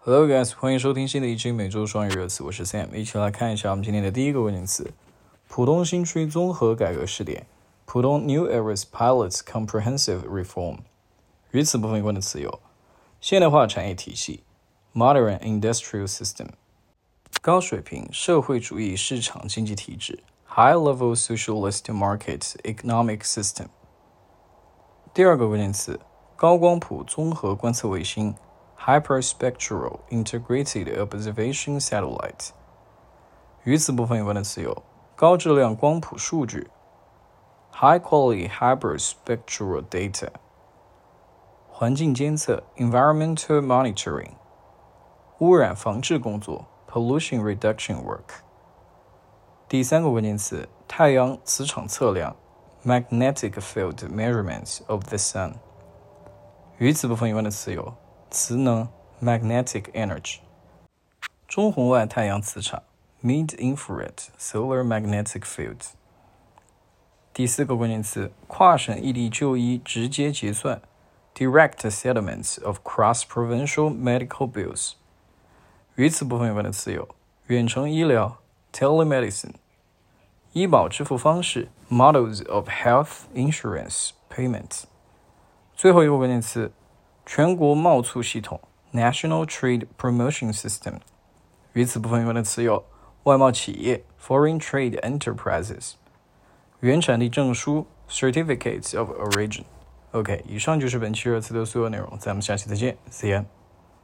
Hello guys， 欢迎收听新的一期每周双语热词，我是 Sam， 一起来看一下我们今天的第一个关键词：浦东新区综合改革试点，浦东 New Areas Pilots Comprehensive Reform。与此部分有关的词有：现代化产业体系 Modern Industrial System， 高水平社会主义市场经济体制 High-level Socialist Market Economic System。第二个关键词：高光谱综合观测卫星Hyperspectral Integrated Observation Satellite。 与此部分有关的词有：高质量光谱数据 High Quality Hyperspectral Data， 环境监测 Environmental Monitoring， 污染防治工作 Pollution Reduction Work。 第三个关键词：太阳磁场测量 Magnetic Field Measurements of the Sun。 与此部分有关的词有：磁能 Magnetic Energy， 中红外太阳磁场 Mid-Infrared Solar Magnetic Fields。 第四个关键词：跨省异地就医直接结算 Direct Settlements of Cross-Provincial Medical Bills。 与此部分有关的词有：远程医疗 Telemedicine， 医保支付方式 Models of Health Insurance Payment。 最后一个关键词：全国贸促系统 National Trade Promotion System。 与此部分有关的词有：外贸企业 Foreign Trade Enterprises， 原产地证书 Certificates of Origin。 OK， 以上就是本期热词的所有内容，咱们下期再见 See ya。